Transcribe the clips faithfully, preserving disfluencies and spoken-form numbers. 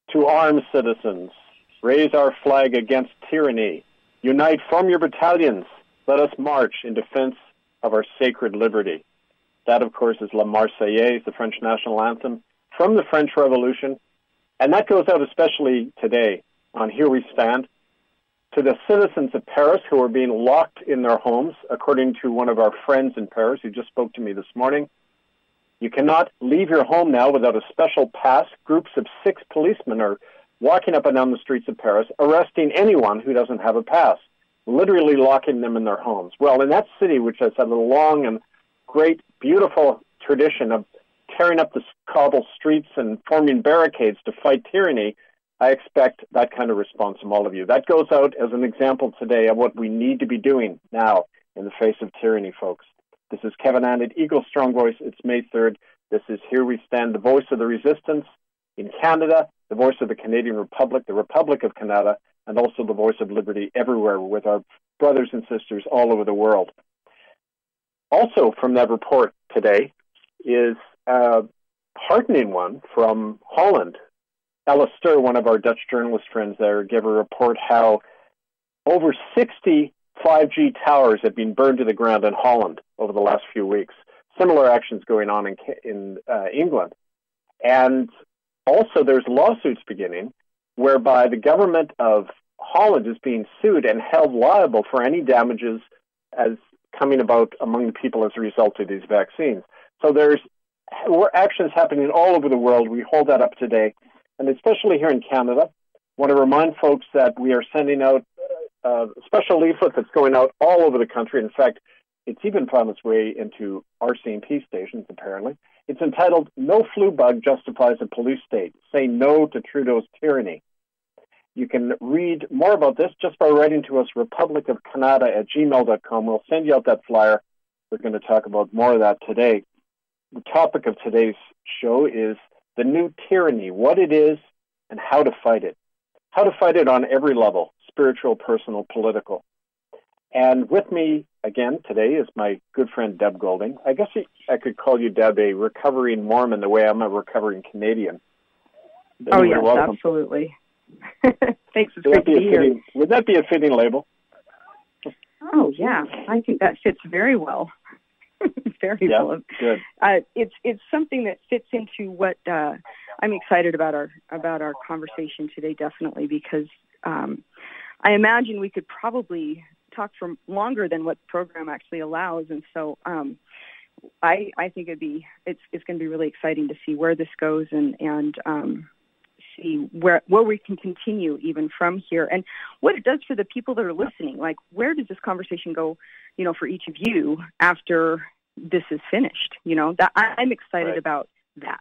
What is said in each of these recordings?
To arms, citizens. Raise our flag against tyranny. Unite from your battalions. Let us march in defense of our sacred liberty. That, of course, is La Marseillaise, the French national anthem, from the French Revolution. And that goes out especially today on Here We Stand to the citizens of Paris who are being locked in their homes, according to one of our friends in Paris who just spoke to me this morning. You cannot leave your home now without a special pass. Groups of six policemen are walking up and down the streets of Paris, arresting anyone who doesn't have a pass, literally locking them in their homes. Well, in that city, which has had a long and great, beautiful tradition of tearing up the cobble streets and forming barricades to fight tyranny, I expect that kind of response from all of you. That goes out as an example today of what we need to be doing now in the face of tyranny, folks. This is Kevin Annett, Eagle Strong Voice. It's May third. This is Here We Stand, the voice of the resistance in Canada, the voice of the Canadian Republic, the Republic of Canada, and also the voice of liberty everywhere with our brothers and sisters all over the world. Also from that report today is a heartening one from Holland. Ella Stur, one of our Dutch journalist friends there, gave a report how over sixty five G towers have been burned to the ground in Holland over the last few weeks. Similar actions going on in, in uh, England. And also there's lawsuits beginning whereby the government of Holland is being sued and held liable for any damages as coming about among the people as a result of these vaccines. So there's actions happening all over the world. We hold that up today. And especially here in Canada, I want to remind folks that we are sending out a special leaflet that's going out all over the country. In fact, it's even found its way into R C M P stations, apparently. It's entitled, No Flu Bug Justifies a Police State. Say no to Trudeau's tyranny. You can read more about this just by writing to us, republic of canada at gmail dot com. We'll send you out that flyer. We're going to talk about more of that today. The topic of today's show is the new tyranny, what it is, and how to fight it. How to fight it on every level, spiritual, personal, political. And with me, again, today is my good friend, Deb Golding. I guess I could call you, Deb, a recovering Mormon the way I'm a recovering Canadian. Oh, yes, welcome. Absolutely. Thanks, it's great to be here. Fitting, would that be a fitting label? Oh, yeah. I think that fits very well. Very yeah, well. Good. Uh, it's it's something that fits into what uh, I'm excited about our about our conversation today, definitely, because um, I imagine we could probably talk for longer than what the program actually allows, and so um, I I think it'd be it's it's going to be really exciting to see where this goes and and um, see where where we can continue even from here, and what it does for the people that are listening. Like, where does this conversation go? You know, for each of you after this is finished, you know, that I'm excited right. about that.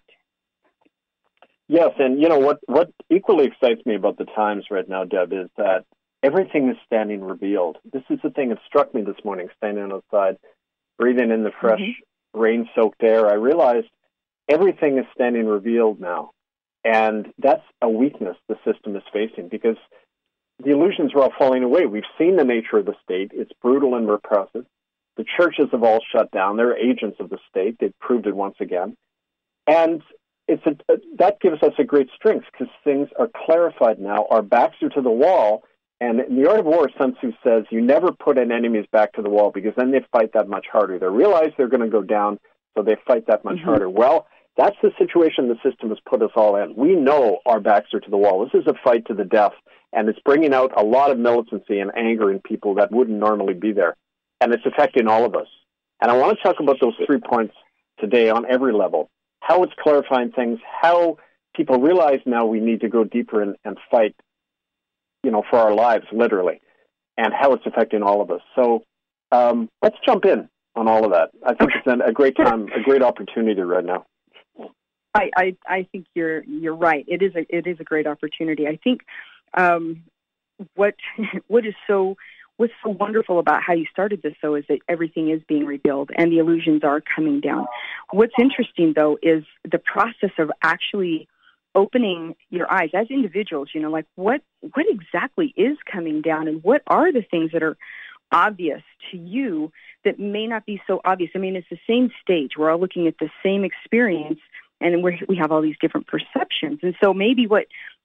Yes. And you know, what, what equally excites me about the times right now, Deb, is that everything is standing revealed. This is the thing that struck me this morning, standing outside, breathing in the fresh mm-hmm. rain-soaked air. I realized everything is standing revealed now. And that's a weakness the system is facing because the illusions are all falling away. We've seen the nature of the state. It's brutal and repressive. The churches have all shut down. They're agents of the state. They've proved it once again. And it's a, that gives us a great strength because things are clarified now. Our backs are to the wall. And in the Art of War, Sun Tzu says, you never put an enemy's back to the wall because then they fight that much harder. They realize they're going to go down, so they fight that much mm-hmm. harder. Well, that's the situation the system has put us all in. We know our backs are to the wall. This is a fight to the death, and it's bringing out a lot of militancy and anger in people that wouldn't normally be there. And it's affecting all of us. And I want to talk about those three points today on every level, how it's clarifying things, how people realize now we need to go deeper and, and fight, you know, for our lives, literally, and how it's affecting all of us. So um, let's jump in on all of that. I think okay. it's a great time, a great opportunity right now. I, I, I think you're you're right. It is a it is a great opportunity. I think um, what what is so what's so wonderful about how you started this, though, is that everything is being revealed and the illusions are coming down. What's interesting, though, is the process of actually opening your eyes as individuals. You know, like what what exactly is coming down, and what are the things that are obvious to you that may not be so obvious. I mean, it's the same stage. We're all looking at the same experience, and we're, we have all these different perceptions. And so maybe what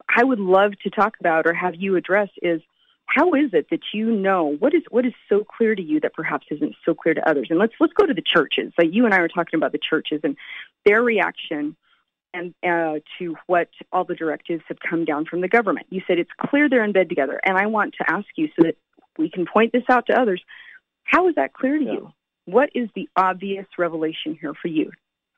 I would love to talk about or have you address is, how is it that you know what is what is so clear to you that perhaps isn't so clear to others? And let's let's go to the churches. Like you and I were talking about the churches and their reaction and uh, to what all the directives have come down from the government. You said it's clear they're in bed together, and I want to ask you so that we can point this out to others. How is that clear to yeah. you? What is the obvious revelation here for you?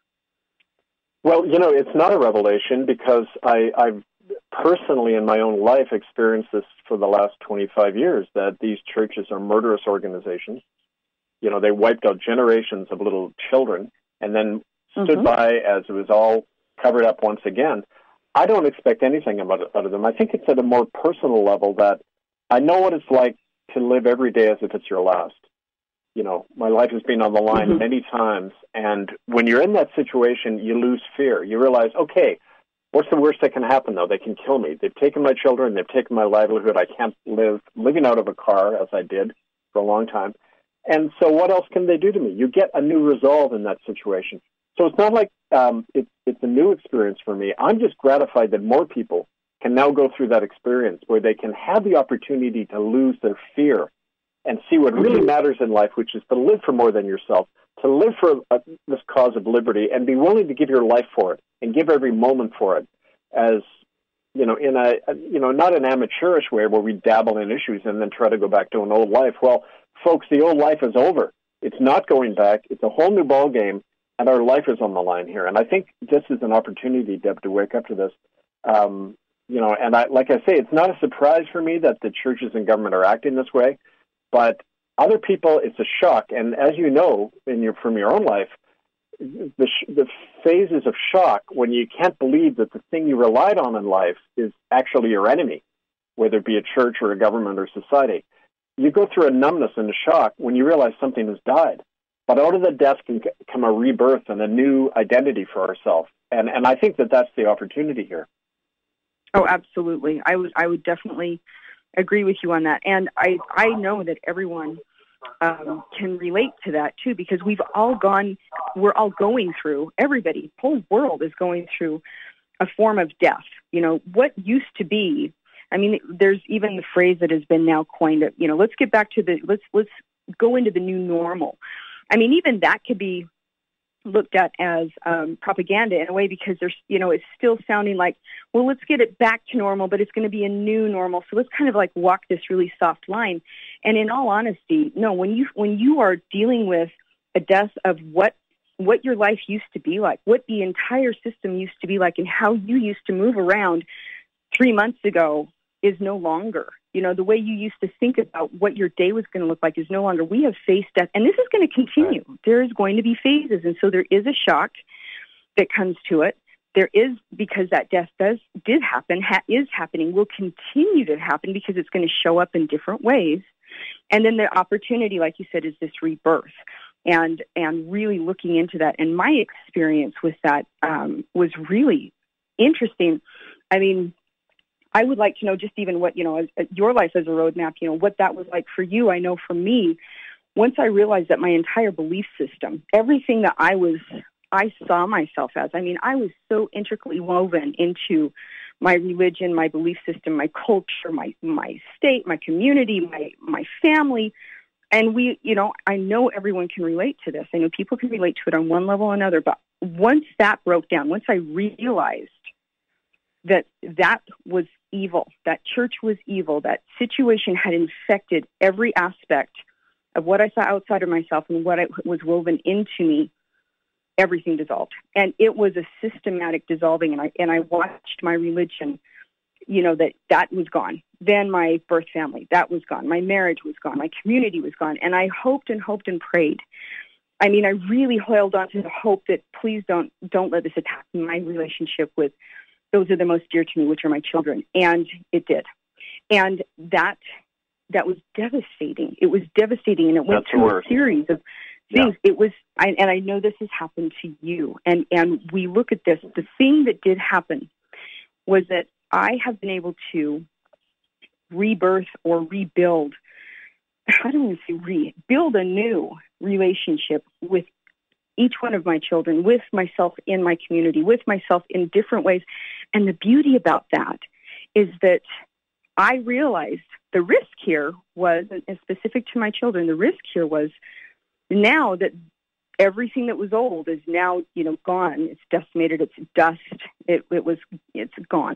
Well, you know, it's not a revelation because I, I've personally in my own life experienced this for the last twenty-five years, that these churches are murderous organizations. You know, they wiped out generations of little children and then stood mm-hmm. by as it was all covered up once again. I don't expect anything about it, out of them. I think it's at a more personal level that I know what it's like to live every day as if it's your last. You know, my life has been on the line mm-hmm. many times, and when you're in that situation, you lose fear. You realize, okay, what's the worst that can happen, though? They can kill me. They've taken my children. They've taken my livelihood. I can't live living out of a car, as I did for a long time. And so what else can they do to me? You get a new resolve in that situation. So it's not like um, it, it's a new experience for me. I'm just gratified that more people can now go through that experience where they can have the opportunity to lose their fear and see what really matters in life, which is to live for more than yourself, to live for a, this cause of liberty and be willing to give your life for it and give every moment for it as, you know, in a, you know, not an amateurish way where we dabble in issues and then try to go back to an old life. Well, folks, the old life is over. It's not going back. It's a whole new ball game, and our life is on the line here. And I think this is an opportunity, Deb, to wake up to this. Um, you know, and I, like I say, it's not a surprise for me that the churches and government are acting this way. But other people, it's a shock. And as you know in your, from your own life, the, sh- the phases of shock when you can't believe that the thing you relied on in life is actually your enemy, whether it be a church or a government or society. You go through a numbness and a shock when you realize something has died. But out of the death can come a rebirth and a new identity for ourselves. And, and I think that that's the opportunity here. Oh, absolutely. I would, I would definitely agree with you on that. And I, I know that everyone um, can relate to that too, because we've all gone, we're all going through, everybody, the whole world is going through a form of death. You know, what used to be, I mean, there's even the phrase that has been now coined, you know, let's get back to the, let's, let's go into the new normal. I mean, even that could be looked at as um, propaganda in a way, because there's, you know, it's still sounding like, well, let's get it back to normal, but it's going to be a new normal. So let's kind of like walk this really soft line. And in all honesty, no, when you when you are dealing with a death of what what your life used to be like, what the entire system used to be like, and how you used to move around three months ago is no longer. You know, the way you used to think about what your day was going to look like is no longer. We have faced death, and this is going to continue. Right. There is going to be phases, and so there is a shock that comes to it. There is, because that death does did happen, ha- is happening, will continue to happen because it's going to show up in different ways. And then the opportunity, like you said, is this rebirth, and and really looking into that. And my experience with that um, was really interesting. I mean, I would like to know just even what, you know, as, your life as a roadmap, you know, what that was like for you. I know for me, once I realized that my entire belief system, everything that I was, I saw myself as, I mean, I was so intricately woven into my religion, my belief system, my culture, my, my state, my community, my, my family. And we, you know, I know everyone can relate to this. I know people can relate to it on one level or another. But once that broke down, once I realized that that was evil, that church was evil, that situation had infected every aspect of what I saw outside of myself and what I, was woven into me, everything dissolved. And it was a systematic dissolving, and I and I watched my religion, you know, that that was gone. Then my birth family, that was gone. My marriage was gone. My community was gone. And I hoped and hoped and prayed. I mean, I really held on to the hope that please don't don't let this attack my relationship with those are the most dear to me, which are my children. And it did. And that that was devastating. It was devastating, and it went That's through worse. a series of things. Yeah. It was, I, and I know this has happened to you. And, and we look at this. The thing that did happen was that I have been able to rebirth or rebuild, I don't want to say rebuild a new relationship with each one of my children, with myself in my community, with myself in different ways. And the beauty about that is that I realized the risk here was, and specific to my children, the risk here was now that everything that was old is now, you know, gone. It's decimated. It's dust. It, it was, it's gone.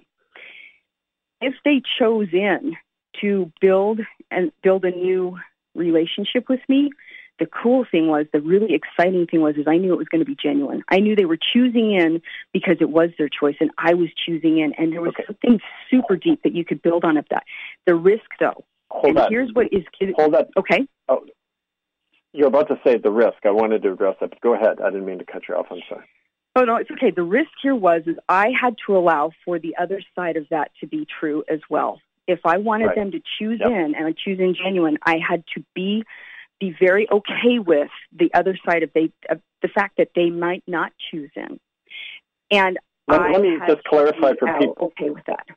If they chose in to build and build a new relationship with me, the cool thing was, the really exciting thing was, is I knew it was going to be genuine. I knew they were choosing in because it was their choice, and I was choosing in, and there was okay. something super deep that you could build on of that. The risk, though, Hold and that. here's what is... Hold that. Okay. Oh, you're about to say the risk. I wanted to address that. Go ahead. I didn't mean to cut you off. I'm sorry. Oh, no, it's okay. The risk here was, is I had to allow for the other side of that to be true as well. If I wanted right. them to choose yep. in and choose in genuine, I had to be be very okay with the other side of, they, of the fact that they might not choose in. And let, I let me had just clarify to for be people. okay with that.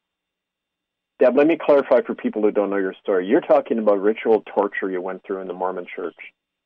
Deb, let me clarify for people who don't know your story. You're talking about ritual torture you went through in the Mormon Church,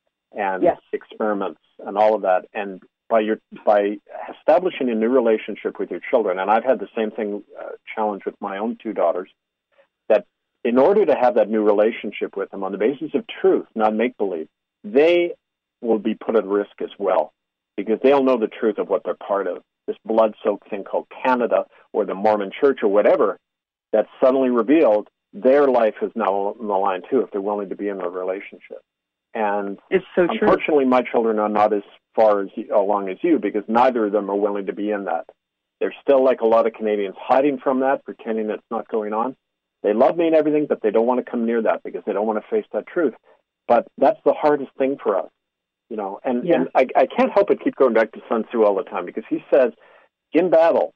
and yes. experiments and all of that. And by your by establishing a new relationship with your children, and I've had the same thing uh, challenge with my own two daughters, that in order to have that new relationship with them on the basis of truth, not make-believe, they will be put at risk as well, because they'll know the truth of what they're part of. This blood-soaked thing called Canada or the Mormon Church or whatever, that's suddenly revealed, their life is now on the line too if they're willing to be in a relationship. And it's so true. Unfortunately, my children are not as far as along as you, because neither of them are willing to be in that. They're still, like a lot of Canadians, hiding from that, pretending it's not going on. They love me and everything, but they don't want to come near that because they don't want to face that truth. But that's the hardest thing for us, you know. And, yeah. and I, I can't help but keep going back to Sun Tzu all the time, because he says, in battle,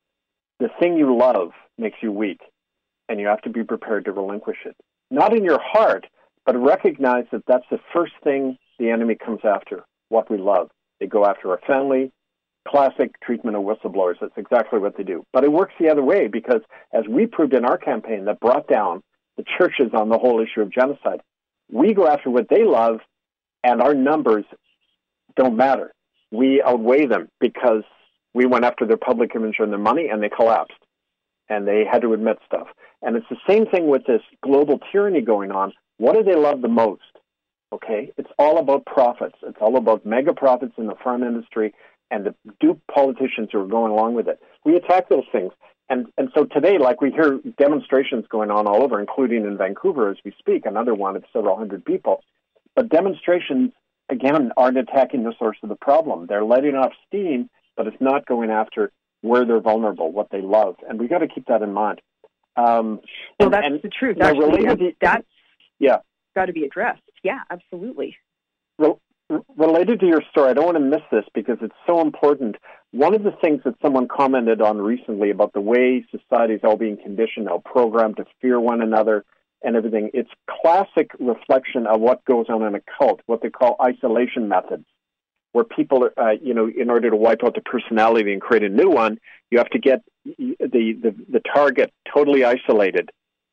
the thing you love makes you weak, and you have to be prepared to relinquish it. Not in your heart, but recognize that that's the first thing the enemy comes after, what we love. They go after our family. Classic treatment of whistleblowers. That's exactly what they do. But it works the other way, because as we proved in our campaign that brought down the churches on the whole issue of genocide, we go after what they love, and our numbers don't matter. We outweigh them because we went after their public image and their money, and they collapsed. And they had to admit stuff. And it's the same thing with this global tyranny going on. What do they love the most? Okay? It's all about profits. It's all about mega profits in the farm industry and the dupe politicians who are going along with it. We attack those things. And and so today, like, we hear demonstrations going on all over, including in Vancouver as we speak, another one of several hundred people. But demonstrations, again, aren't attacking the source of the problem. They're letting off steam, but it's not going after where they're vulnerable, what they love. And we've got to keep that in mind. Um, well, and, that's and, the truth. You know, Actually, that's, to, that's yeah. got to be addressed. Yeah, absolutely. Well, related to your story, I don't want to miss this because it's so important. One of the things that someone commented on recently about the way society is all being conditioned now, programmed to fear one another and everything, it's classic reflection of what goes on in a cult, what they call isolation methods, where people, uh, you know, in order to wipe out the personality and create a new one, you have to get the, the, the target totally isolated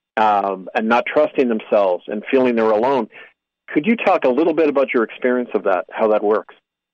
um, and not trusting themselves and feeling they're alone. Could you talk a little bit about your experience of that, how that works?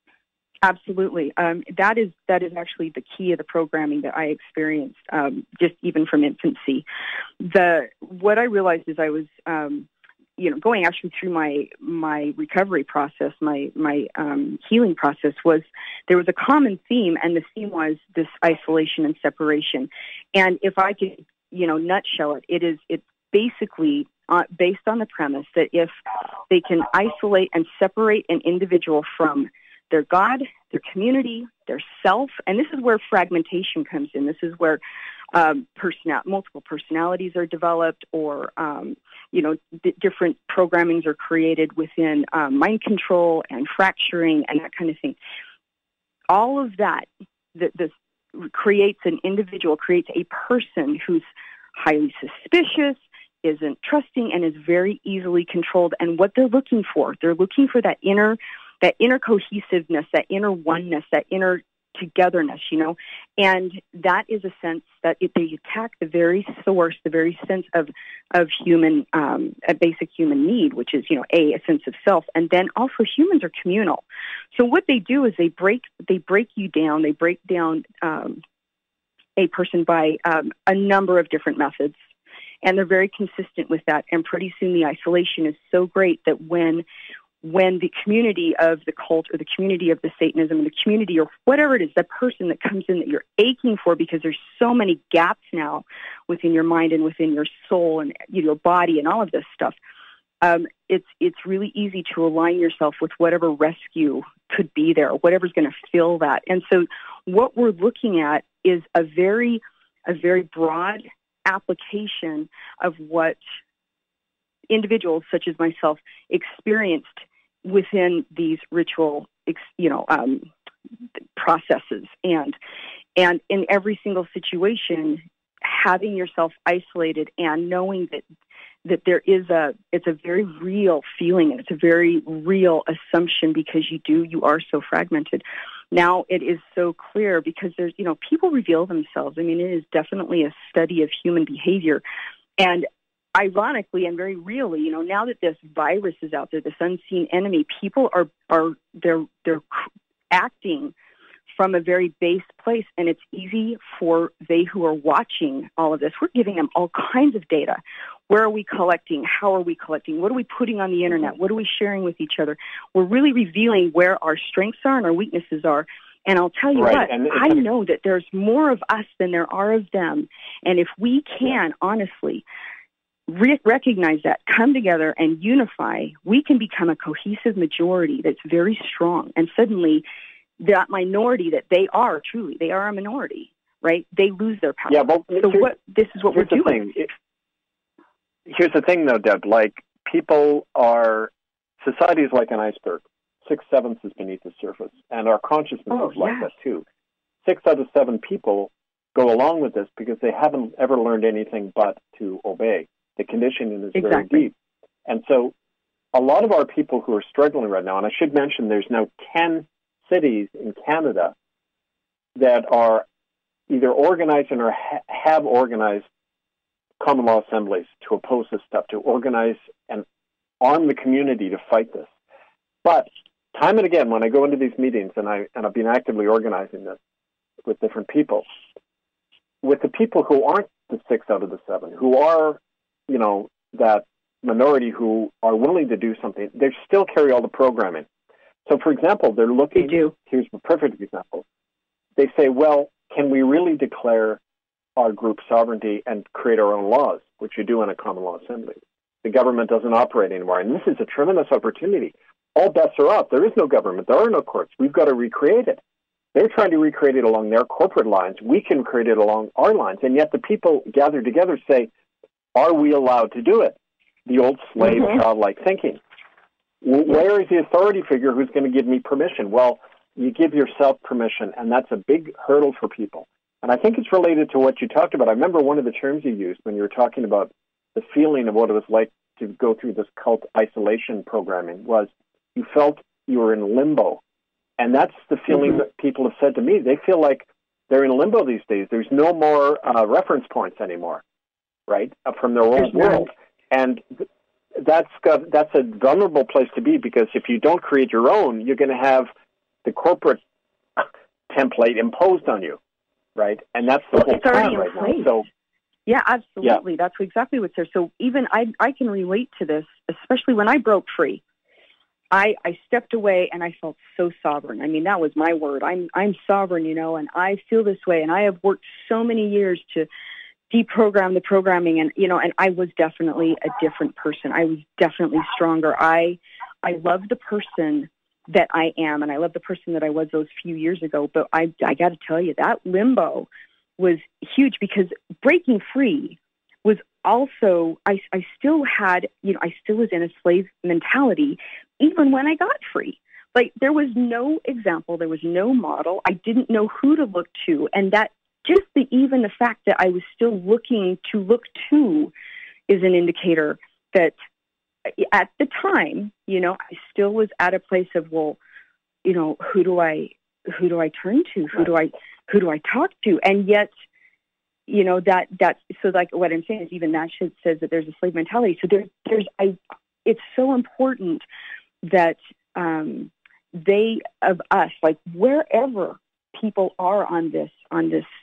Absolutely. Um, that is that is actually the key of the programming that I experienced, um, just even from infancy. The what I realized is I was, um, you know, going actually through my my recovery process, my my um, healing process, was there was a common theme, and the theme was this isolation and separation. And if I could, you know, nutshell it, it is it's basically uh, based on the premise that if they can isolate and separate an individual from their God, their community, their self, and this is where fragmentation comes in. This is where um, personal, multiple personalities are developed, or um, you know, d- different programmings are created within um, mind control and fracturing and that kind of thing. All of that, th- this creates an individual, creates a person who's highly suspicious, isn't trusting, and is very easily controlled. And what they're looking for, they're looking for that inner that inner cohesiveness, that inner oneness, that inner togetherness, you know, and that is a sense that if they attack the very source, the very sense of of human, um, a basic human need, which is, you know, a, a sense of self, and then also humans are communal. So what they do is they break they break you down, they break down um, a person by um, a number of different methods. And they're very consistent with that. And pretty soon the isolation is so great that when when the community of the cult or the community of the Satanism or the community or whatever it is, the person that comes in that you're aching for, because there's so many gaps now within your mind and within your soul and your body and all of this stuff, um, it's it's really easy to align yourself with whatever rescue could be there, whatever's going to fill that. And so what we're looking at is a very a very broad application of what individuals such as myself experienced within these ritual, you know, um, processes, and and in every single situation, having yourself isolated and knowing that that there is a it's a very real feeling and it's a very real assumption, because you do you are so fragmented. Now it is so clear because there's, you know, people reveal themselves. I mean, it is definitely a study of human behavior. And ironically and very really, you know, now that this virus is out there, this unseen enemy, people are, are they're, they're acting from a very base place. And it's easy for they who are watching all of this. We're giving them all kinds of data. Where are we collecting? How are we collecting? What are we putting on the internet? What are we sharing with each other? We're really revealing where our strengths are and our weaknesses are. And I'll tell you right. what, and I know that there's more of us than there are of them. And if we can, honestly, re- recognize that, come together and unify, we can become a cohesive majority that's very strong. And suddenly, that minority that they are, truly, they are a minority, right? They lose their power. Yeah, but so what, this is what we're doing. Thing. It, here's the thing, though, Deb. Like, people are, society is like an iceberg. Six-sevenths is beneath the surface, and our consciousness oh, is like yeah. that, too. Six out of seven people go along with this because they haven't ever learned anything but to obey. The conditioning is exactly. very deep. And so a lot of our people who are struggling right now, and I should mention there's now ten cities in Canada that are either organizing or ha- have organized common law assemblies to oppose this stuff, to organize and arm the community to fight this. But time and again, when I go into these meetings, and, I, and I've been actively organizing this with different people, with the people who aren't the six out of the seven, who are, you know, that minority who are willing to do something, they still carry all the programming. So, for example, they're looking, they do. Here's a perfect example. They say, well, can we really declare our group sovereignty and create our own laws, which you do in a common law assembly? The government doesn't operate anymore, and this is a tremendous opportunity. All bets are off. There is no government. There are no courts. We've got to recreate it. They're trying to recreate it along their corporate lines. We can create it along our lines, and yet the people gathered together say, are we allowed to do it? The old slave mm-hmm. childlike thinking. Where is the authority figure who's going to give me permission? Well, you give yourself permission, and that's a big hurdle for people. And I think it's related to what you talked about. I remember one of the terms you used when you were talking about the feeling of what it was like to go through this cult isolation programming was you felt you were in limbo. And that's the feeling mm-hmm. that people have said to me. They feel like they're in limbo these days. There's no more uh, reference points anymore, right, uh, from their own world. And th- That's got, that's a vulnerable place to be, because if you don't create your own, you're going to have the corporate template imposed on you, right? And that's the well, whole it's already plan right in place. now. So, yeah, absolutely. Yeah. That's exactly what's there. So even I, I can relate to this, especially when I broke free. I, I stepped away and I felt so sovereign. I mean, that was my word. I'm I'm sovereign, you know, and I feel this way. And I have worked so many years to deprogram the programming, and you know, and I was definitely a different person. I was definitely stronger. I I love the person that I am, and I love the person that I was those few years ago. But I I got to tell you, that limbo was huge, because breaking free was also, I I still had, you know, I still was in a slave mentality even when I got free. Like, there was no example, there was no model. I didn't know who to look to, and that just the even the fact that I was still looking to look to is an indicator that at the time, you know, I still was at a place of, well, you know, who do I who do I turn to? Who do I who do I talk to? And yet, you know, that that's so like what I'm saying is even that shit says that there's a slave mentality. So there's there's I it's so important that um, they of us, like wherever people are on this on this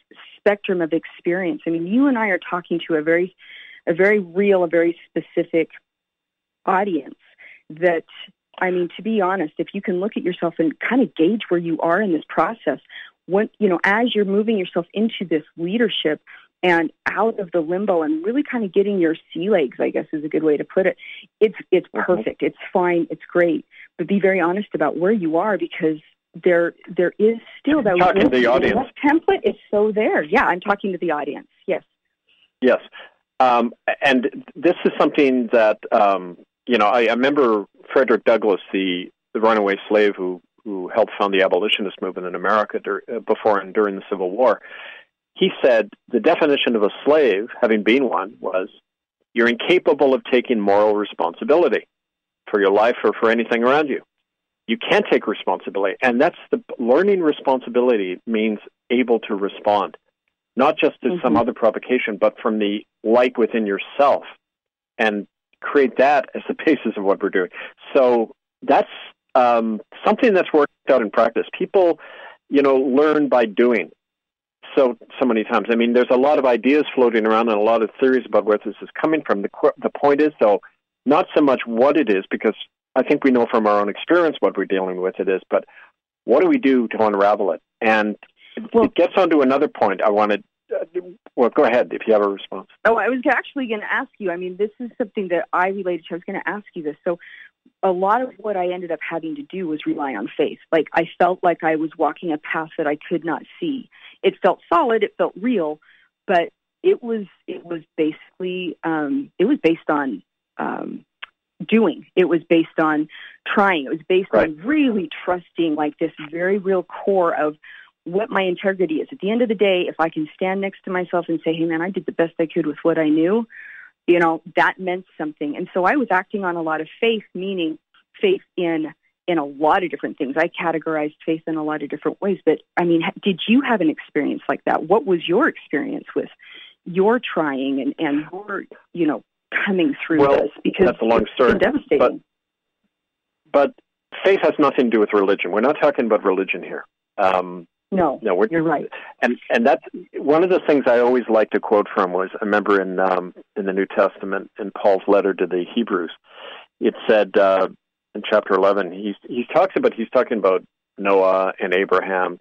spectrum of experience. I mean, you and I are talking to a very, a very real, a very specific audience that, I mean, to be honest, if you can look at yourself and kind of gauge where you are in this process, what, you know, as you're moving yourself into this leadership and out of the limbo and really kind of getting your sea legs, I guess is a good way to put it, it's it's perfect. It's fine. It's great. But be very honest about where you are, because there there is still that talking to the audience. That template is so there. Yeah, I'm talking to the audience. Yes. Yes. Um, and this is something that, um, you know, I, I remember Frederick Douglass, the, the runaway slave who, who helped found the abolitionist movement in America dur- before and during the Civil War. He said the definition of a slave, having been one, was you're incapable of taking moral responsibility for your life or for anything around you. You can't take responsibility. And that's the learning responsibility means able to respond, not just to mm-hmm. some other provocation, but from the light within yourself, and create that as the basis of what we're doing. So that's um, something that's worked out in practice. People, you know, learn by doing. So, so many times. I mean, there's a lot of ideas floating around and a lot of theories about where this is coming from. The, the point is, though, not so much what it is, because I think we know from our own experience what we're dealing with it is, but what do we do to unravel it? And well, it gets on to another point I wanted. Uh, well, go ahead if you have a response. Oh, I was actually going to ask you. I mean, this is something that I related to. I was going to ask you this. So a lot of what I ended up having to do was rely on faith. Like, I felt like I was walking a path that I could not see. It felt solid. It felt real, but it was it was basically um, it was based on um, doing. It was based on trying. It was based right. on really trusting, like, this very real core of what my integrity is. At the end of the day, if I can stand next to myself and say, hey, man, I did the best I could with what I knew, you know, that meant something. And so I was acting on a lot of faith, meaning faith in in a lot of different things. I categorized faith in a lot of different ways. But, I mean, did you have an experience like that? What was your experience with your trying and, and your, you know, coming through well, this? Because that's a long story. It's devastating. But, but faith has nothing to do with religion. We're not talking about religion here. Um, no, no we're, you're right. And and that's one of the things I always like to quote from was, I remember in um, in the New Testament, in Paul's letter to the Hebrews, it said, uh, in chapter eleven, he's he talks about he's talking about Noah and Abraham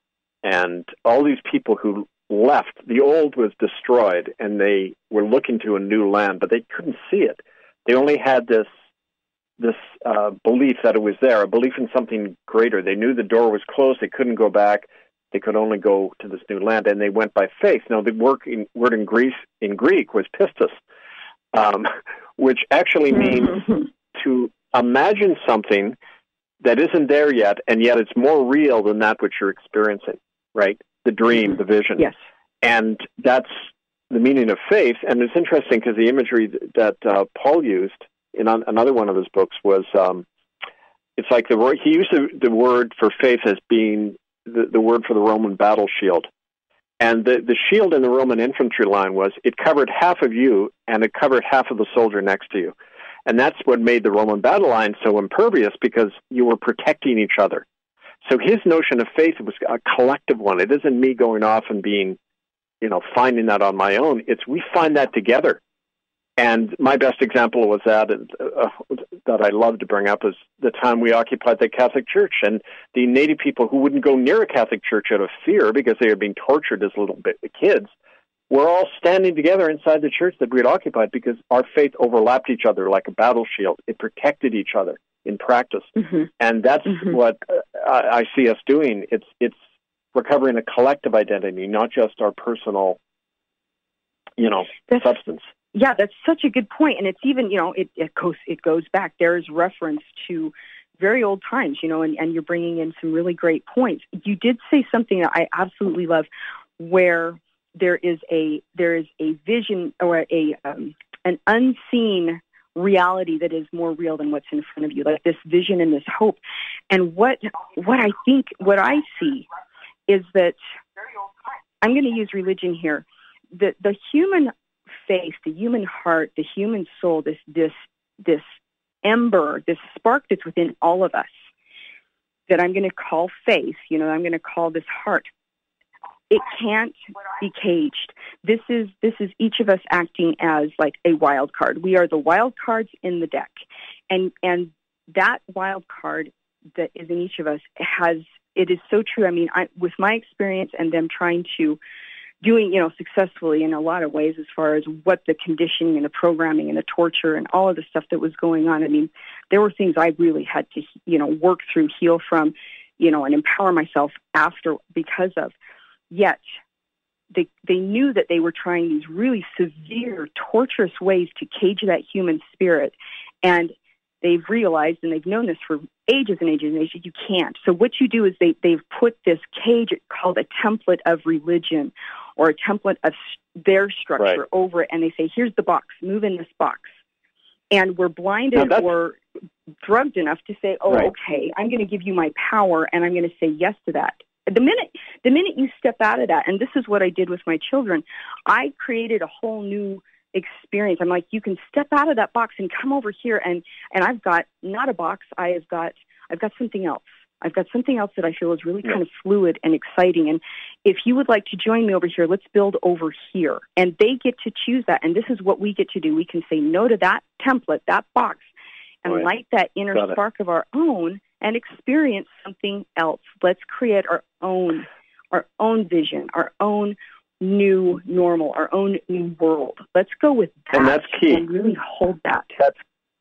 and all these people who left. The old was destroyed, and they were looking to a new land, but they couldn't see it. They only had this this uh, belief that it was there, a belief in something greater. They knew the door was closed; they couldn't go back. They could only go to this new land, and they went by faith. Now, the word in, word in Greece in Greek was pistis, um, which actually means to imagine something that isn't there yet, and yet it's more real than that which you're experiencing, right? The dream, the vision. Yes. And that's the meaning of faith. And it's interesting because the imagery that uh, Paul used in on, another one of his books was, um, it's like the word, he used the, the word for faith as being the, the word for the Roman battle shield. And the, the shield in the Roman infantry line was, it covered half of you, and it covered half of the soldier next to you. And that's what made the Roman battle line so impervious, because you were protecting each other. So his notion of faith was a collective one. It isn't me going off and being, you know, finding that on my own. It's we find that together. And my best example was that, uh, that I love to bring up is the time we occupied the Catholic Church, and the Native people who wouldn't go near a Catholic church out of fear because they were being tortured as little bit kids, we're all standing together inside the church that we had occupied because our faith overlapped each other like a battle shield. It protected each other in practice. Mm-hmm. And that's mm-hmm. what uh, I see us doing. It's it's recovering a collective identity, not just our personal, you know, that's, substance. Yeah, that's such a good point. And it's even, you know, it, it goes it goes back. There is reference to very old times, you know, and, and you're bringing in some really great points. You did say something that I absolutely love, where there is a there is a vision or a um, an unseen reality that is more real than what's in front of you, like this vision and this hope. And what what I think, what I see is that, I'm going to use religion here, the the human faith, the human heart, the human soul, this this this ember, this spark that's within all of us, that I'm going to call faith, you know, I'm going to call this heart. it can't be caged. This is this is each of us acting as like a wild card. We are the wild cards in the deck, and and that wild card that is in each of us has, it is so true. I mean, I, with my experience and them trying to, doing, you know, successfully in a lot of ways as far as what the conditioning and the programming and the torture and all of the stuff that was going on. I mean, there were things I really had to, you know, work through, heal from, you know, and empower myself after because of. Yet, they they knew that they were trying these really severe, torturous ways to cage that human spirit, and they've realized, and they've known this for ages and ages and ages, you can't. So what you do is they, they've put this cage called a template of religion or a template of their structure right. over it, and they say, here's the box, move in this box. And we're blinded or drugged enough to say, oh, right. okay, I'm going to give you my power, and I'm going to say yes to that. The minute, the minute you step out of that, and this is what I did with my children, I created a whole new experience. I'm like, you can step out of that box and come over here, and and I've got not a box. I have got I've got something else. I've got something else that I feel is really yeah. kind of fluid and exciting. And if you would like to join me over here, let's build over here. And they get to choose that. And this is what we get to do. We can say no to that template, that box, and right. light that inner got spark it. Of our own and experience something else. Let's create our own our own vision, our own new normal, our own new world. Let's go with that. And that's key. And really hold that. That's,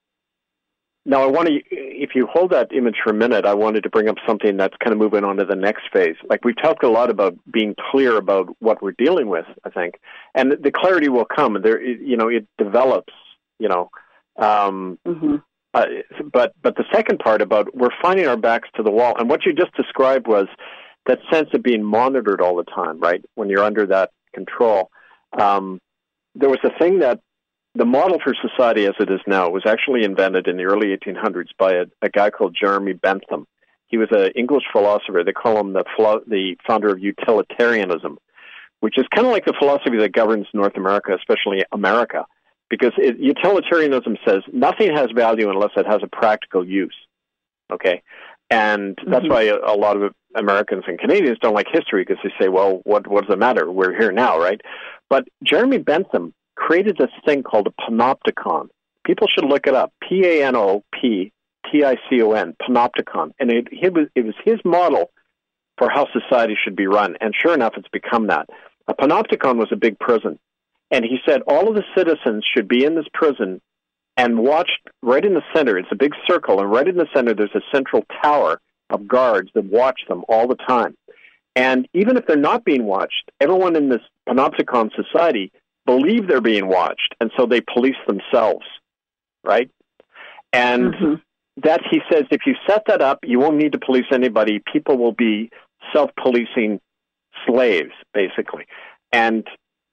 now, I want to, if you hold that image for a minute, I wanted to bring up something that's kind of moving on to the next phase. Like, we've talked a lot about being clear about what we're dealing with, I think. And the clarity will come. There, you know, it develops, you know. Um, mm-hmm. uh, but, but the second part about we're finding our backs to the wall. And what you just described was that sense of being monitored all the time, right, when you're under that control. Um, there was a thing that the model for society as it is now was actually invented in the early eighteen hundreds by a, a guy called Jeremy Bentham. He was an English philosopher. They call him the, philo- the founder of utilitarianism, which is kind of like the philosophy that governs North America, especially America, because it, utilitarianism says nothing has value unless it has a practical use, okay? And that's mm-hmm. why a, a lot of Americans and Canadians don't like history, because they say, well, what, what does it matter? We're here now, right? But Jeremy Bentham created this thing called a panopticon. People should look it up, P A N O P T I C O N, panopticon. And it, it, was, it was his model for how society should be run. And sure enough, it's become that. A panopticon was a big prison. And he said all of the citizens should be in this prison and watched right in the center. It's a big circle, and right in the center there's a central tower of guards that watch them all the time. And even if they're not being watched, everyone in this panopticon society believe they're being watched, and so they police themselves, right? And mm-hmm. that, he says, if you set that up, you won't need to police anybody. People will be self-policing slaves, basically. And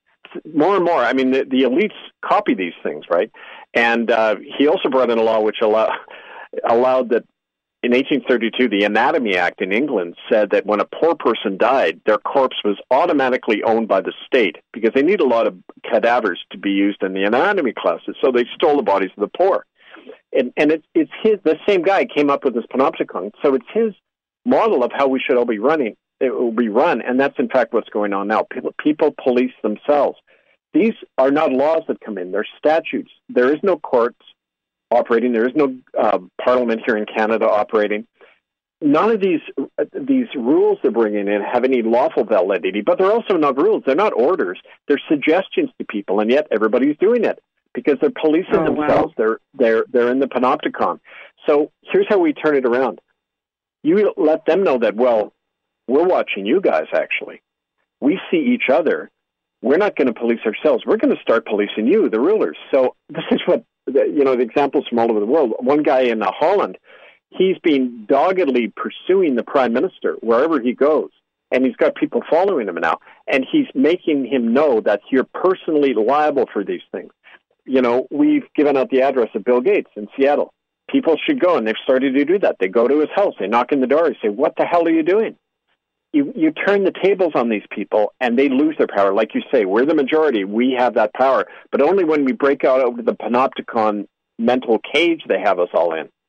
more and more, I mean, the, the elites copy these things, right? And uh, he also brought in a law which allow, allowed that in eighteen thirty-two, the Anatomy Act in England said that when a poor person died, their corpse was automatically owned by the state, because they need a lot of cadavers to be used in the anatomy classes, so they stole the bodies of the poor. And, and it, it's his, the same guy came up with this panopticon, so it's his model of how we should all be running. It will be run, and that's in fact what's going on now. People, people police themselves. These are not laws that come in; they're statutes. There is no courts operating. There is no uh, parliament here in Canada operating. None of these uh, these rules they're bringing in have any lawful validity, but they're also not rules. They're not orders. They're suggestions to people, and yet everybody's doing it because they're policing oh, themselves. Wow. They're they're they're in the panopticon. So here's how we turn it around. You let them know that, well, we're watching you guys, actually. We see each other. We're not going to police ourselves. We're going to start policing you, the rulers. So this is what, you know, the examples from all over the world. One guy in uh, Holland, he's been doggedly pursuing the prime minister wherever he goes. And he's got people following him now. And he's making him know that you're personally liable for these things. You know, we've given out the address of Bill Gates in Seattle. People should go, and they've started to do that. They go to his house. They knock on the door and say, what the hell are you doing? You, you turn the tables on these people, and they lose their power. Like you say, we're the majority. We have that power. But only when we break out of the panopticon mental cage they have us all in.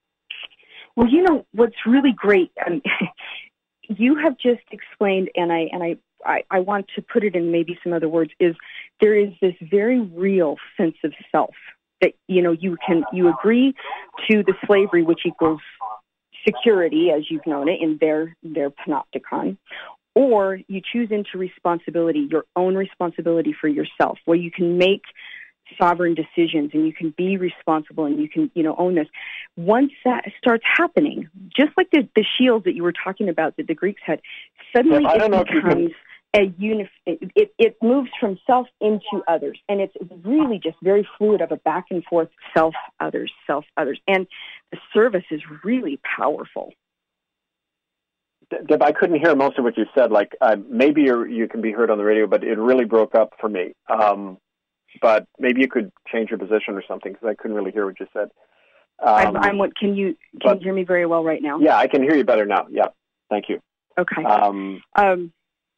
Well, you know, what's really great, um, you have just explained, and I and I I, I want to put it in maybe some other words, is there is this very real sense of self that, you know, you can, you agree to the slavery, which equals security, as you've known it, in their, their panopticon, or you choose into responsibility, your own responsibility for yourself, where you can make sovereign decisions and you can be responsible and you can, you know, own this. Once that starts happening, just like the, the shields that you were talking about that the Greeks had, suddenly yeah, it becomes a unif- it, it, it moves from self into others. And it's really just very fluid of a back and forth self, others, self, others. And the service is really powerful. Deb, I couldn't hear most of what you said. Like, uh, maybe you're, you can be heard on the radio, but it really broke up for me. Um, but maybe you could change your position or something, because I couldn't really hear what you said. Um, I'm, I'm what, can you can but, you hear me very well right now? Yeah, I can hear you better now. Yeah, thank you. Okay. Um, um,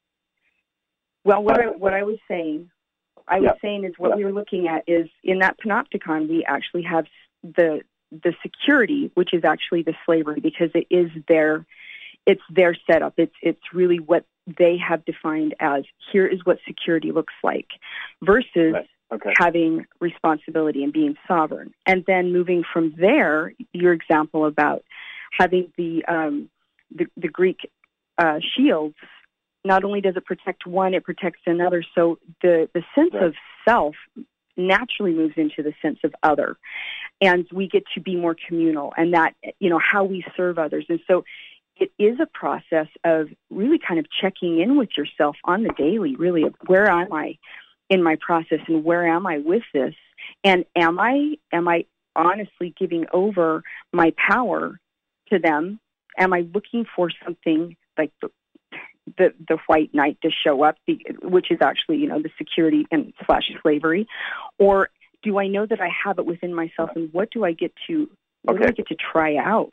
well, what but, I what I was saying, I was yeah, saying is what yeah. we were looking at is in that panopticon we actually have the the security, which is actually the slavery, because it is their it's their setup. It's it's really what they have defined as, here is what security looks like, versus right. okay. having responsibility and being sovereign. And then moving from there, your example about having the um, the, the Greek uh, shields, not only does it protect one, it protects another. So the, the sense right. of self naturally moves into the sense of other. And we get to be more communal, and that, you know, how we serve others. And so it is a process of really kind of checking in with yourself on the daily, really, of where am I in my process and where am I with this? And am I am I honestly giving over my power to them? Am I looking for something like the the, the white knight to show up, which is actually, you know, the security and slash slavery? Or do I know that I have it within myself, and what do I get to what okay. do I get to try out?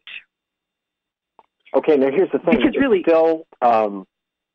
Okay, now here's the thing. Because really, it's still, um,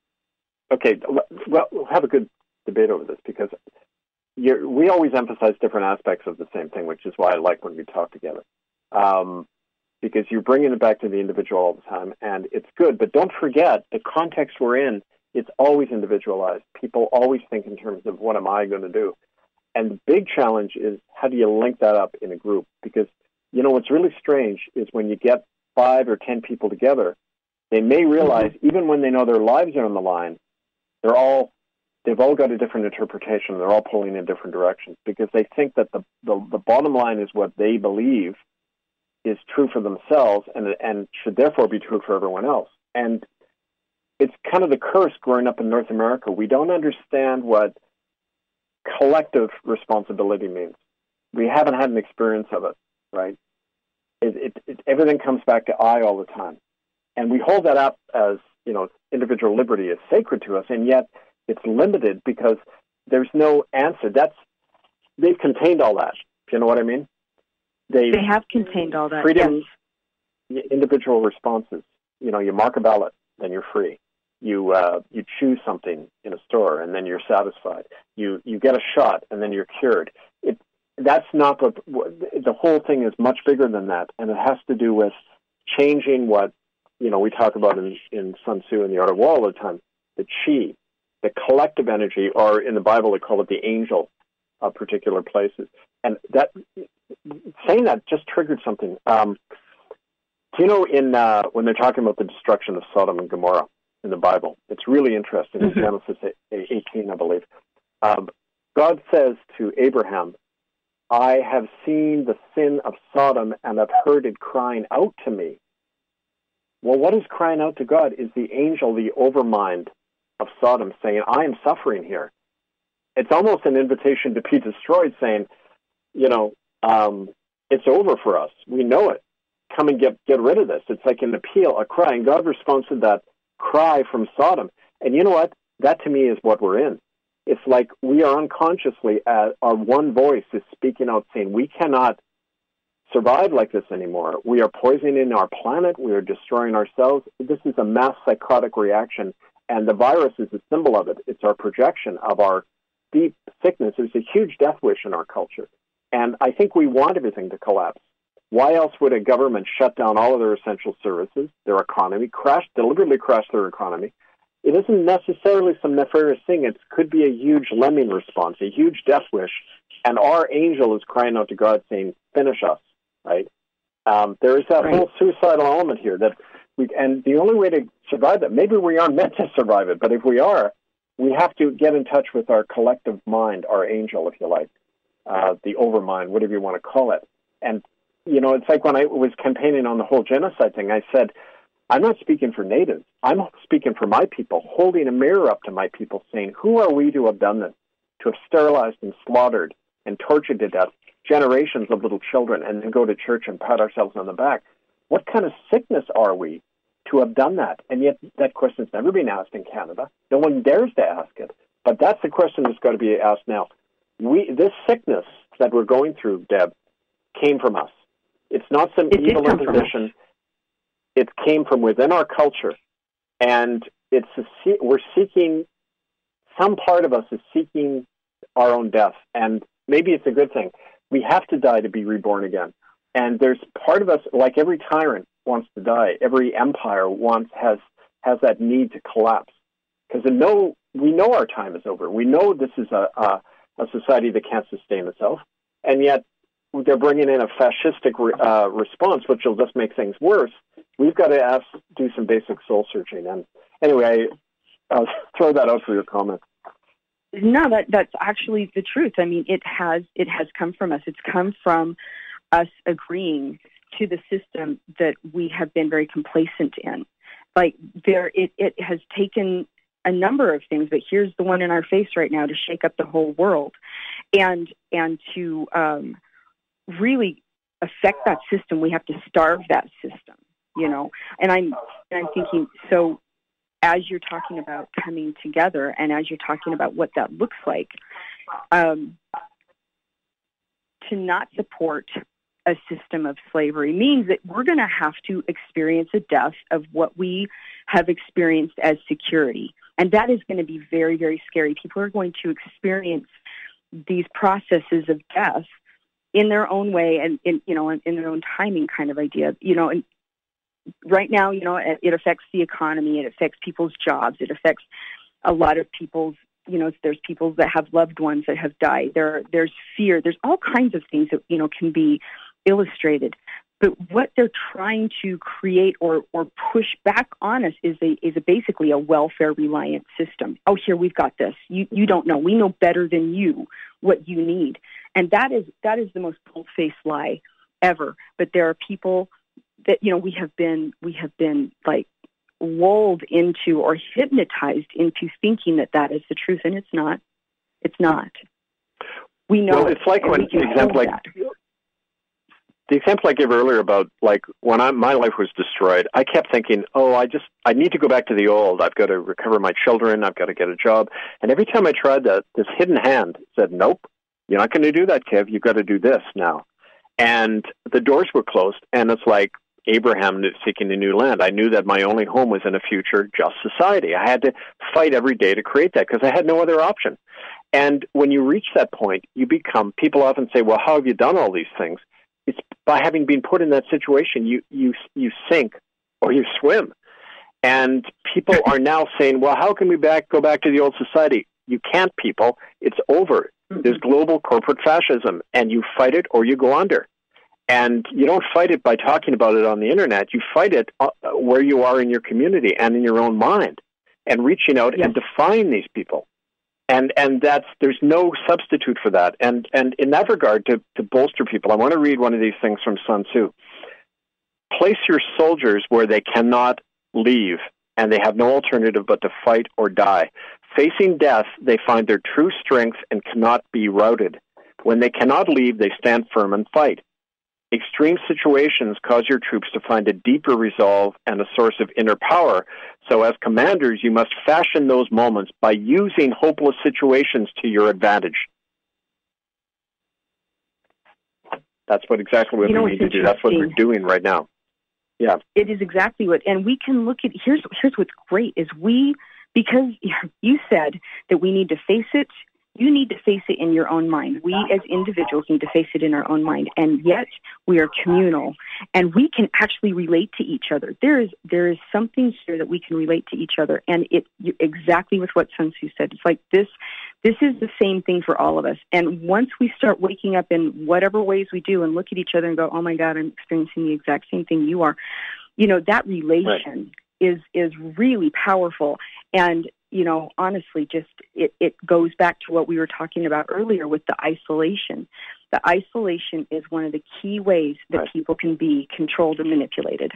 okay, well, we'll have a good debate over this, because you're, we always emphasize different aspects of the same thing, which is why I like when we talk together. Um, because you're bringing it back to the individual all the time, and it's good. But don't forget, the context we're in, it's always individualized. People always think in terms of, what am I going to do? And the big challenge is, how do you link that up in a group? Because, you know, what's really strange is when you get five or ten people together, they may realize, mm-hmm. even when they know their lives are on the line, they're all, they've all got a different interpretation. They're all pulling in different directions, because they think that the, the, the bottom line is what they believe is true for themselves, and and should therefore be true for everyone else. And it's kind of the curse growing up in North America. We don't understand what collective responsibility means. We haven't had an experience of it, right? It, it, it, everything comes back to I all the time. And we hold that up as, you know, individual liberty is sacred to us, and yet it's limited because there's no answer. That's, they've contained all that. Do you know what I mean? They've, they have contained all that, freedom, yes. Individual responses. You know, you mark a ballot, then you're free. You uh, you choose something in a store, and then you're satisfied. You you get a shot, and then you're cured. It That's not what, the whole thing is much bigger than that, and it has to do with changing what, you know, we talk about in, in Sun Tzu and the Art of War all the time, the chi, the collective energy, or in the Bible they call it the angel of particular places. And that, saying that just triggered something. Um, do you know, in uh, when they're talking about the destruction of Sodom and Gomorrah in the Bible, it's really interesting, mm-hmm. in Genesis eighteen, I believe, um, God says to Abraham, I have seen the sin of Sodom and have heard it crying out to me. Well, what is crying out to God is the angel, the overmind of Sodom, saying, I am suffering here. It's almost an invitation to be destroyed, saying, you know, um, it's over for us. We know it. Come and get, get rid of this. It's like an appeal, a cry. And God responds to that cry from Sodom. And you know what? That to me is what we're in. It's like we are unconsciously, uh, our one voice is speaking out, saying, we cannot survive like this anymore. We are poisoning our planet. We are destroying ourselves. This is a mass psychotic reaction, and the virus is a symbol of it. It's our projection of our deep sickness. There's a huge death wish in our culture, and I think we want everything to collapse. Why else would a government shut down all of their essential services, their economy, crash, deliberately crash their economy, it isn't necessarily some nefarious thing. It could be a huge lemming response, a huge death wish, and our angel is crying out to God saying, finish us, right? Um, there is that right. whole suicidal element here that we, and the only way to survive that, maybe we aren't meant to survive it, but if we are, we have to get in touch with our collective mind, our angel, if you like, uh, the overmind, whatever you want to call it. And, you know, it's like when I was campaigning on the whole genocide thing, I said, I'm not speaking for natives. I'm speaking for my people, holding a mirror up to my people, saying, who are we to have done this, to have sterilized and slaughtered and tortured to death generations of little children and then go to church and pat ourselves on the back? What kind of sickness are we to have done that? And yet that question's never been asked in Canada. No one dares to ask it. But that's the question that's got to be asked now. We, this sickness that we're going through, Deb, came from us. It's not some it evil imposition. It came from within our culture. And it's a, we're seeking, some part of us is seeking our own death. And maybe it's a good thing. We have to die to be reborn again. And there's part of us, like every tyrant wants to die, every empire wants has has that need to collapse. Because know, we know our time is over. We know this is a, a, a society that can't sustain itself. And yet they're bringing in a fascistic re, uh, response, which will just make things worse. We've got to ask, do some basic soul searching. And anyway, I, I'll throw that out for your comment. No, that that's actually the truth. I mean, it has it has come from us. It's come from us agreeing to the system that we have been very complacent in. Like there, it, it has taken a number of things, but here's the one in our face right now to shake up the whole world, and and to um, really affect that system. We have to starve that system, you know. And I'm and I'm thinking so. As you're talking about coming together and as you're talking about what that looks like, um, to not support a system of slavery means that we're going to have to experience a death of what we have experienced as security. And that is going to be very, very scary. People are going to experience these processes of death in their own way and, in, you know, in, in their own timing kind of idea, you know, and right now, you know, it, it affects the economy. It affects people's jobs. It affects a lot of people's, you know, there's people that have loved ones that have died. There, there's fear. There's all kinds of things that, you know, can be illustrated. But what they're trying to create or, or push back on us is a is a basically a welfare-reliant system. Oh, here, we've got this. You you don't know. We know better than you what you need. And that is that is the most bold-faced lie ever. But there are people that, you know, we have been, we have been like lulled into or hypnotized into thinking that that is the truth, and it's not. It's not. We know. Well, it's it, like when the example, like that. the example I gave earlier about like when I, my life was destroyed, I kept thinking, oh, I just I need to go back to the old. I've got to recover my children. I've got to get a job. And every time I tried that, this hidden hand said, nope, you're not going to do that, Kev. You've got to do this now. And the doors were closed, and it's like Abraham seeking a new land. I knew that my only home was in a future just society. I had to fight every day to create that because I had no other option. And when you reach that point, you become, people often say, well, how have you done all these things? It's by having been put in that situation, you, you, you sink or you swim. And people are now saying, well, how can we back go back to the old society? You can't, people. It's over. There's global corporate fascism, and you fight it or you go under. And you don't fight it by talking about it on the internet. You fight it where you are in your community and in your own mind, and reaching out yes. and defying these people. And and that's there's no substitute for that. And and in that regard, to, to bolster people, I want to read one of these things from Sun Tzu. Place your soldiers where they cannot leave, and they have no alternative but to fight or die. Facing death, they find their true strength and cannot be routed. When they cannot leave, they stand firm and fight. Extreme situations cause your troops to find a deeper resolve and a source of inner power. So as commanders, you must fashion those moments by using hopeless situations to your advantage. That's what exactly what you know, we need to do. That's what we're doing right now. Yeah. It is exactly what, and we can look at, here's, here's what's great is we, because you said that we need to face it You need to face it in your own mind. We as individuals need to face it in our own mind. And yet we are communal and we can actually relate to each other. There is there is something here that we can relate to each other. And it exactly with what Sun Tzu said. It's like this this is the same thing for all of us. And once we start waking up in whatever ways we do and look at each other and go, oh my God, I'm experiencing the exact same thing you are, you know, that relation right. is is really powerful. And you know, honestly, just it, it goes back to what we were talking about earlier with the isolation. The isolation is one of the key ways that right. people can be controlled and manipulated.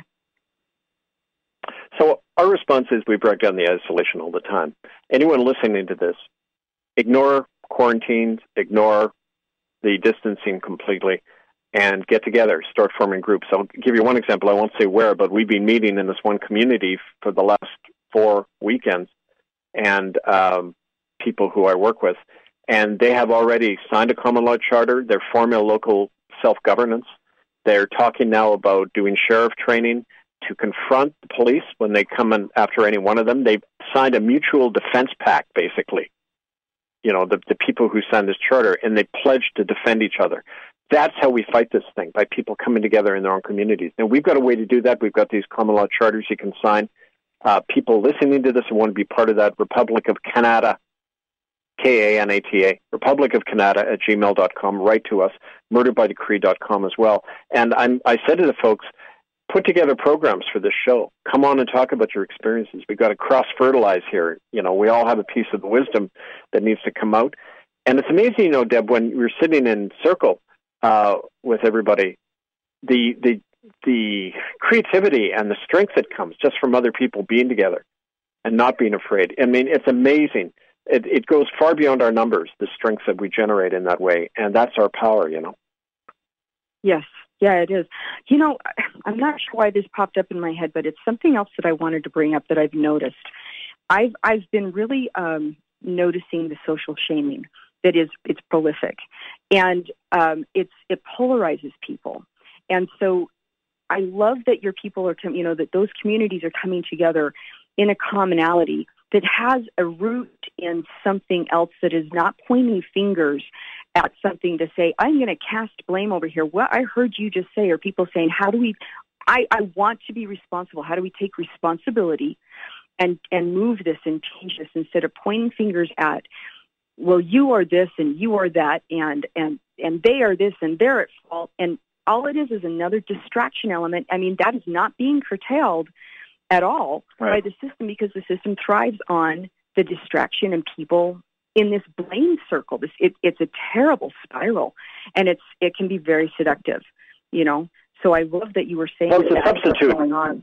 So our response is we break down the isolation all the time. Anyone listening to this, ignore quarantines, ignore the distancing completely, and get together, start forming groups. I'll give you one example. I won't say where, but we've been meeting in this one community for the last four weekends. And um, people who I work with, and they have already signed a common law charter. They're forming a local self-governance. They're talking now about doing sheriff training to confront the police when they come in after any one of them. They've signed a mutual defense pact, basically, you know, the, the people who signed this charter, and they pledge to defend each other. That's how we fight this thing, by people coming together in their own communities. Now, we've got a way to do that. We've got these common law charters you can sign. Uh, people listening to this and want to be part of that, Republic of Canada, K A N A T A, Republic of Canada at gmail dot com. Write to us, murder by decree dot com as well. And I'm, I said to the folks, put together programs for this show. Come on and talk about your experiences. We've got to cross-fertilize here. You know, we all have a piece of the wisdom that needs to come out. And it's amazing, you know, Deb, when we're sitting in circle uh, with everybody, the the the creativity and the strength that comes just from other people being together and not being afraid. I mean, it's amazing. It, it goes far beyond our numbers, the strength that we generate in that way. And that's our power, you know. Yes. Yeah, it is. You know, I'm not sure why this popped up in my head, but it's something else that I wanted to bring up that I've noticed. I've, I've been really um, noticing the social shaming that is, it's prolific. And um, it's, it polarizes people. And so I love that your people are, you know, that those communities are coming together in a commonality that has a root in something else that is not pointing fingers at something to say, I'm going to cast blame over here. What I heard you just say are people saying, how do we, I, I want to be responsible. How do we take responsibility and, and move this and change this instead of pointing fingers at, well, you are this and you are that and, and, and they are this and they're at fault. And all it is is another distraction element. I mean, that is not being curtailed at all right. by the system because the system thrives on the distraction and people in this blame circle. This it, it's a terrible spiral, and it's it can be very seductive, you know. So I love that you were saying well, that it's a that's substitute. what's going on.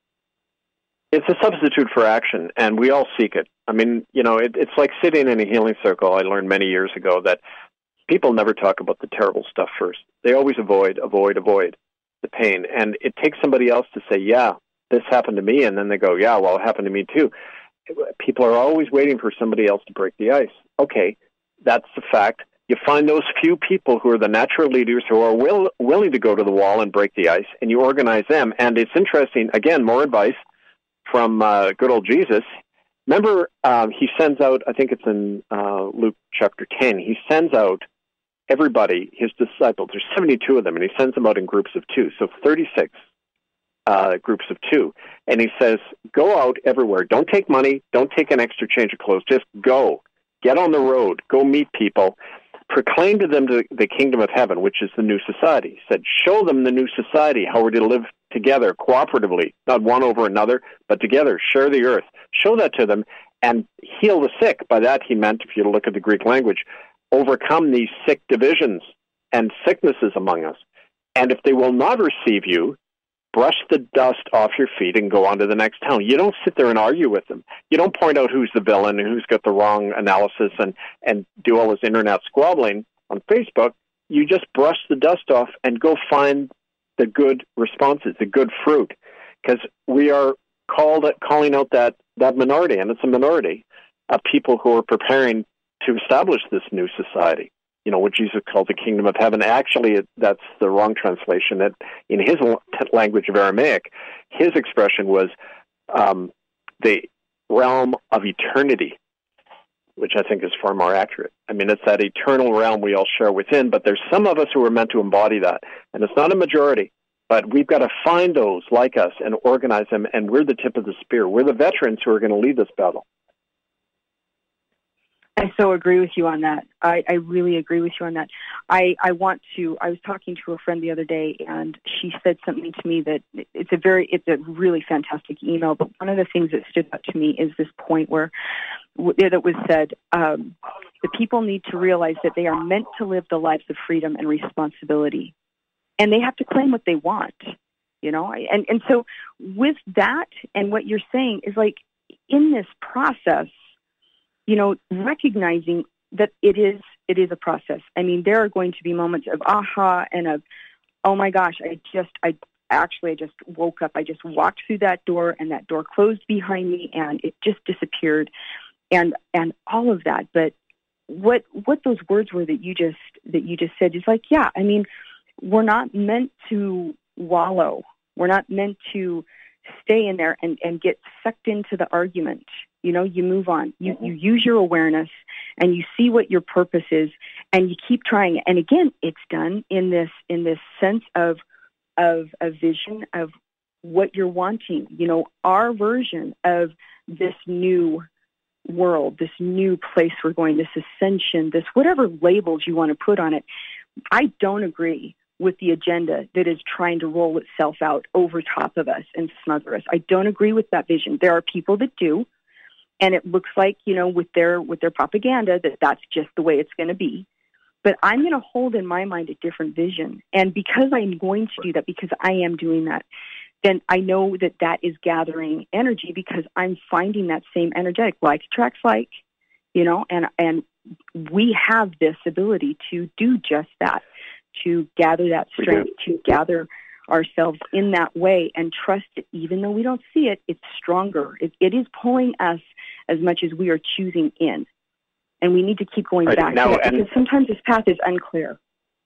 It's a substitute for action, and we all seek it. I mean, you know, it, it's like sitting in a healing circle. I learned many years ago that people never talk about the terrible stuff first. They always avoid, avoid, avoid the pain. And it takes somebody else to say, yeah, this happened to me. And then they go, yeah, well, it happened to me too. People are always waiting for somebody else to break the ice. Okay, that's the fact. You find those few people who are the natural leaders who are will, willing to go to the wall and break the ice, and you organize them. And it's interesting, again, more advice from uh, good old Jesus. Remember, um, he sends out, I think it's in uh, Luke chapter ten, he sends out everybody, his disciples. There's seventy-two of them, and he sends them out in groups of two, so thirty-six uh, groups of two. And he says, go out everywhere. Don't take money. Don't take an extra change of clothes. Just go. Get on the road. Go meet people. Proclaim to them the, the kingdom of heaven, which is the new society. He said, show them the new society, how we're to live together cooperatively, not one over another, but together, share the earth. Show that to them and heal the sick. By that he meant, if you look at the Greek language, overcome these sick divisions and sicknesses among us. And if they will not receive you, brush the dust off your feet and go on to the next town. You don't sit there and argue with them. You don't point out who's the villain and who's got the wrong analysis and, and do all this internet squabbling on Facebook. You just brush the dust off and go find the good responses, the good fruit. Because we are called calling out that, that minority, and it's a minority of people who are preparing to establish this new society. You know, what Jesus called the kingdom of heaven. Actually, it, that's the wrong translation. That in his language of Aramaic, his expression was um, the realm of eternity. which I think is far more accurate. I mean, it's that eternal realm we all share within, but there's some of us who are meant to embody that. And it's not a majority, but we've got to find those like us and organize them, and we're the tip of the spear. We're the veterans who are going to lead this battle. I so agree with you on that. I, I really agree with you on that. I, I want to, I was talking to a friend the other day, and she said something to me that it's a very, it's a really fantastic email, but one of the things that stood out to me is this point where that was said, um, the people need to realize that they are meant to live the lives of freedom and responsibility, and they have to claim what they want, you know? And, and so with that and what you're saying is like in this process, you know, recognizing that it is it is a process. I mean, there are going to be moments of aha and of, oh my gosh, I just, I actually, I just woke up. I just walked through that door and that door closed behind me and it just disappeared and and all of that. But what what those words were that you just that you just said is like, yeah, I mean, we're not meant to wallow. We're not meant to stay in there and, and get sucked into the argument. You know, you move on. You you use your awareness and you see what your purpose is, and you keep trying. And again, it's done in this in this sense of of a vision of what you're wanting. You know, our version of this new world, this new place we're going, this ascension, this whatever labels you want to put on it. I don't agree with the agenda that is trying to roll itself out over top of us and smother us. I don't agree with that vision. There are people that do. And it looks like, you know, with their with their propaganda that that's just the way it's going to be. But I'm going to hold in my mind a different vision. And because I'm going to do that, because I am doing that, then I know that that is gathering energy because I'm finding that same energetic, like attracts like, you know, and, and we have this ability to do just that, to gather that strength, to gather ourselves in that way and trust it, even though we don't see it, it's stronger. It, it is pulling us as much as we are choosing in. And we need to keep going right, back now, to it because sometimes this path is unclear.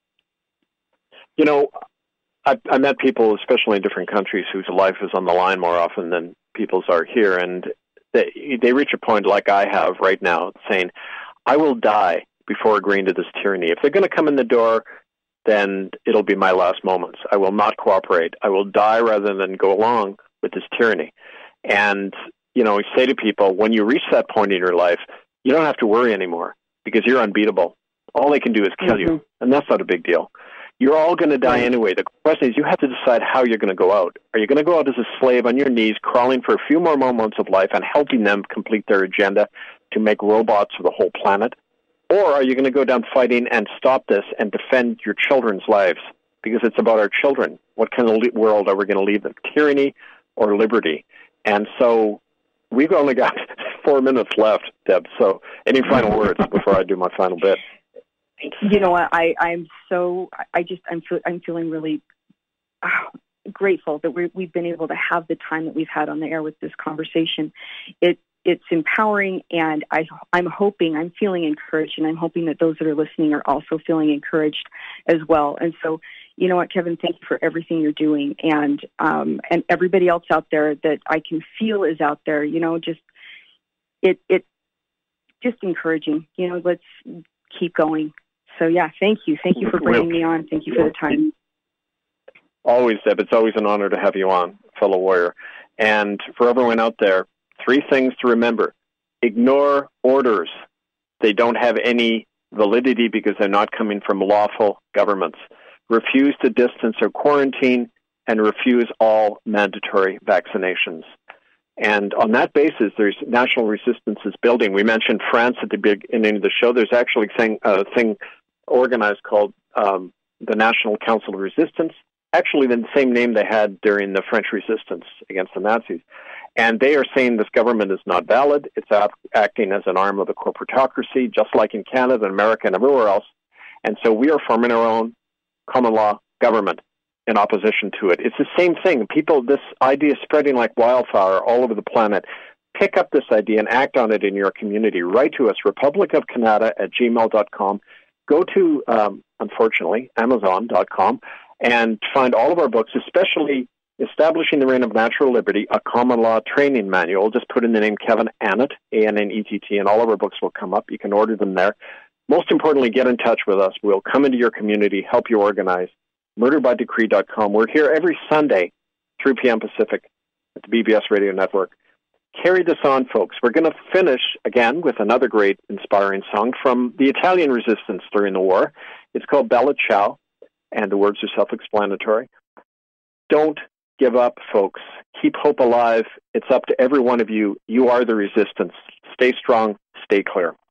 You know, I, I met people, especially in different countries, whose life is on the line more often than people's are here. And they, they reach a point like I have right now saying, I will die before agreeing to this tyranny. If they're going to come in the door, then it'll be my last moments. I will not cooperate. I will die rather than go along with this tyranny. And, you know, we say to people, when you reach that point in your life, you don't have to worry anymore because you're unbeatable. All they can do is kill mm-hmm. you, and that's not a big deal. You're all going to die anyway. The question is you have to decide how you're going to go out. Are you going to go out as a slave on your knees, crawling for a few more moments of life and helping them complete their agenda to make robots of the whole planet? Or are you going to go down fighting and stop this and defend your children's lives? Because it's about our children. What kind of world are we going to leave them? Tyranny or liberty? And so we've only got four minutes left, Deb. So any final words before I do my final bit? You know what? I, I'm so, I just, I'm, I'm feeling really oh, grateful that we're, we've been able to have the time that we've had on the air with this conversation. It, It's empowering, and I, I'm hoping, I'm feeling encouraged, and I'm hoping that those that are listening are also feeling encouraged as well. And so, you know what, Kevin, thank you for everything you're doing, and um, and everybody else out there that I can feel is out there. You know, just it it just encouraging. You know, let's keep going. So yeah, thank you, thank you for bringing me on. Thank you for the time. Always, Deb. It's always an honor to have you on, fellow warrior. And for everyone out there, three things to remember. Ignore orders. They don't have any validity because they're not coming from lawful governments. Refuse to distance or quarantine, and refuse all mandatory vaccinations. And on that basis, there's national resistance is building. We mentioned France at the beginning of the show. There's actually a thing, a thing organized called um, the National Council of Resistance, actually the same name they had during the French resistance against the Nazis. And they are saying this government is not valid. It's act- acting as an arm of the corporatocracy, just like in Canada and America and everywhere else. And so we are forming our own common law government in opposition to it. It's the same thing. People, this idea is spreading like wildfire all over the planet. Pick up this idea and act on it in your community. Write to us, republic of canada at gmail dot com. Go to, um, unfortunately, amazon dot com and find all of our books, especially Establishing the Reign of Natural Liberty, a Common Law Training Manual. Just put in the name Kevin Annett, A N N E T T, and all of our books will come up. You can order them there. Most importantly, get in touch with us. We'll come into your community, help you organize. murder by decree dot com. We're here every Sunday, three p.m. Pacific, at the B B S Radio Network. Carry this on, folks. We're going to finish, again, with another great inspiring song from the Italian resistance during the war. It's called Bella Ciao, and the words are self-explanatory. Don't give up, folks. Keep hope alive. It's up to every one of you. You are the resistance. Stay strong. Stay clear.